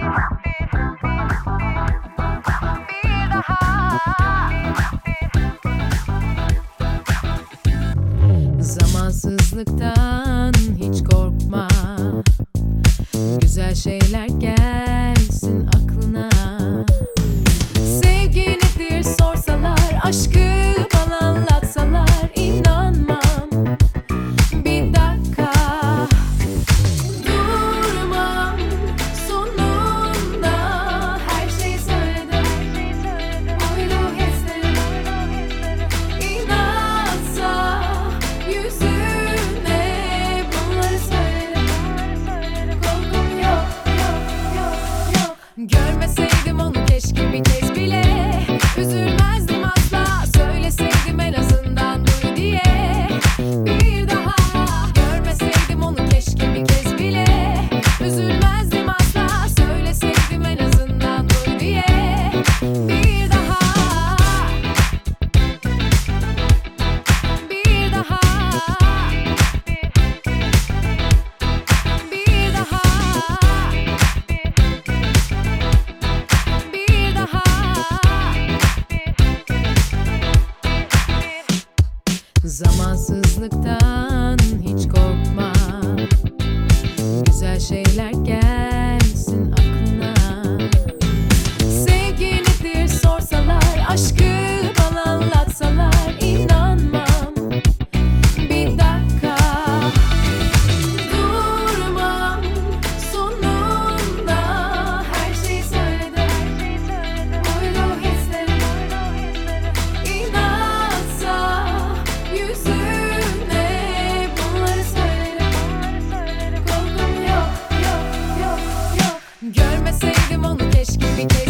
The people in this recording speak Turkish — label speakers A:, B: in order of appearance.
A: Zamansızlıktan hiç korkma, güzel şeyler gelsin aklına. Sevgi nedir sorsalar, aşkı bana anlatsalar inanmam. Bir dakika durmam, sonunda her şeyi söyledim. Uydu hislerim inatsa yüzüne bunları söylerim. Korkum yok, yok, yok, yok. Görmeseydim onu keşke bir kez bile, üzülmezdim asla. Söyleseydim en azından duy diye. Bir daha görmeseydim onu keşke bir kez bile, üzülmezdim asla. Söyleseydim en azından duy diye. Bir daha, bir daha, bir daha, bir daha. Zamansızlıktan hiç korkma, güzel şeyler gelsin aklına. Sevgi nedir sorsalar, aşkı bana anlatsalar inanmam. Bir dakika durmam, sonunda her şeyi söyledim. Uydu hislerim inatsa yüzüne bunları söylerim. Korkum yok, yok, yok, yok. Görmeseydim onu keşke bir kez